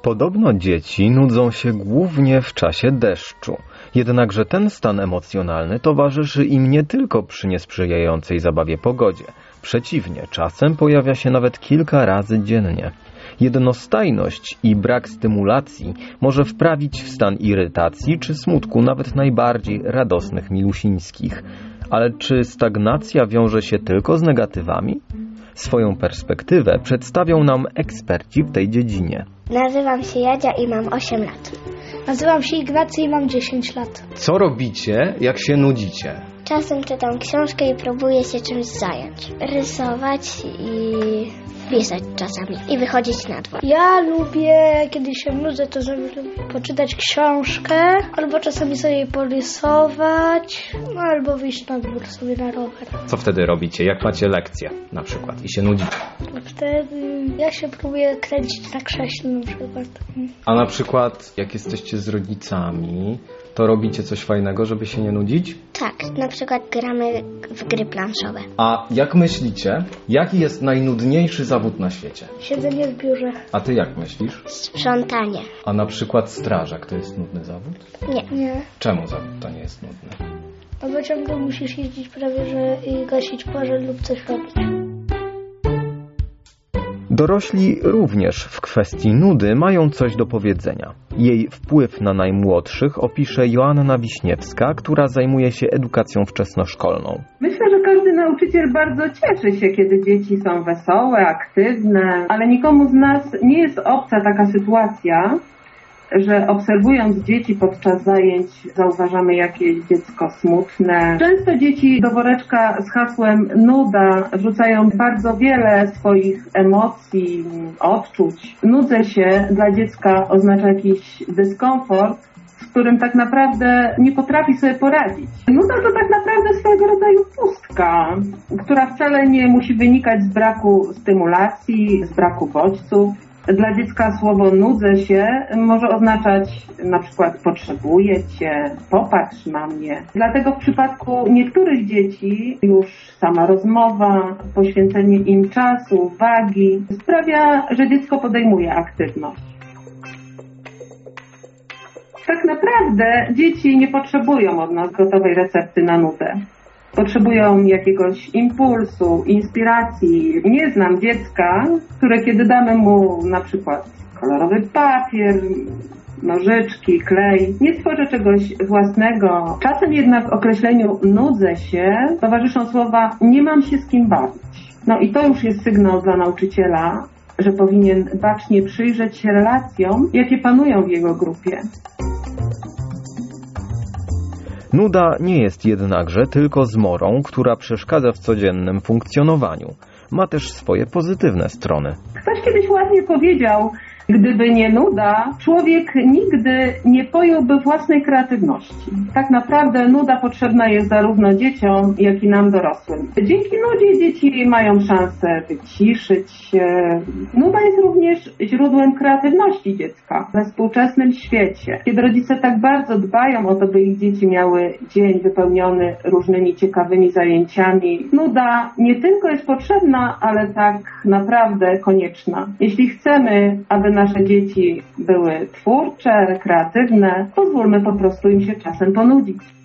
Podobno dzieci nudzą się głównie w czasie deszczu. Jednakże ten stan emocjonalny towarzyszy im nie tylko przy niesprzyjającej zabawie pogodzie. Przeciwnie, czasem pojawia się nawet kilka razy dziennie. Jednostajność i brak stymulacji może wprawić w stan irytacji czy smutku nawet najbardziej radosnych milusińskich. Ale czy stagnacja wiąże się tylko z negatywami? Swoją perspektywę przedstawią nam eksperci w tej dziedzinie. Nazywam się Jadzia i mam 8 lat. Nazywam się Ignacy i mam 10 lat. Co robicie, jak się nudzicie? Czasem czytam książkę i próbuję się czymś zająć. Rysować i pisać czasami. I wychodzić na dwór. Ja lubię, kiedy się nudzę, to sobie poczytać książkę, albo czasami sobie porysować, albo wyjść na dwór sobie na rower. Co wtedy robicie? Jak macie lekcję na przykład i się nudzicie? Wtedy ja się próbuję kręcić na krześle na przykład. A na przykład jak jesteście z rodzicami, to robicie coś fajnego, żeby się nie nudzić? Tak, na przykład gramy w gry planszowe. A jak myślicie, jaki jest najnudniejszy zawód na świecie? Siedzenie w biurze. A ty jak myślisz? Sprzątanie. A na przykład strażak to jest nudny zawód? Nie. Czemu zawód to nie jest nudny? No bo ciągle musisz jeździć prawie, że i gasić pożar lub coś robić. Dorośli również w kwestii nudy mają coś do powiedzenia. Jej wpływ na najmłodszych opisze Joanna Wiśniewska, która zajmuje się edukacją wczesnoszkolną. Myślę, że każdy nauczyciel bardzo cieszy się, kiedy dzieci są wesołe, aktywne, ale nikomu z nas nie jest obca taka sytuacja, że obserwując dzieci podczas zajęć zauważamy jakieś dziecko smutne. Często dzieci do woreczka z hasłem nuda wrzucają bardzo wiele swoich emocji, odczuć. Nudzę się dla dziecka oznacza jakiś dyskomfort, z którym tak naprawdę nie potrafi sobie poradzić. Nuda to tak naprawdę swego rodzaju pustka, która wcale nie musi wynikać z braku stymulacji, z braku bodźców. Dla dziecka słowo nudzę się może oznaczać na przykład potrzebuję cię, popatrz na mnie. Dlatego w przypadku niektórych dzieci już sama rozmowa, poświęcenie im czasu, uwagi sprawia, że dziecko podejmuje aktywność. Tak naprawdę dzieci nie potrzebują od nas gotowej recepty na nudę. Potrzebują jakiegoś impulsu, inspiracji. Nie znam dziecka, które kiedy damy mu na przykład kolorowy papier, nożyczki, klej, nie stworzy czegoś własnego. Czasem jednak określeniu nudzę się towarzyszą słowa nie mam się z kim bawić. No i to już jest sygnał dla nauczyciela, że powinien bacznie przyjrzeć się relacjom, jakie panują w jego grupie. Nuda nie jest jednakże tylko zmorą, która przeszkadza w codziennym funkcjonowaniu. Ma też swoje pozytywne strony. Ktoś kiedyś ładnie powiedział, gdyby nie nuda, człowiek nigdy nie pojąłby własnej kreatywności. Tak naprawdę nuda potrzebna jest zarówno dzieciom, jak i nam dorosłym. Dzięki nudzie dzieci mają szansę wyciszyć się. Nuda jest również źródłem kreatywności dziecka we współczesnym świecie. Kiedy rodzice tak bardzo dbają o to, by ich dzieci miały dzień wypełniony różnymi ciekawymi zajęciami, nuda nie tylko jest potrzebna, ale tak naprawdę konieczna. Jeśli chcemy, aby nasze dzieci były twórcze, kreatywne, pozwólmy po prostu im się czasem ponudzić.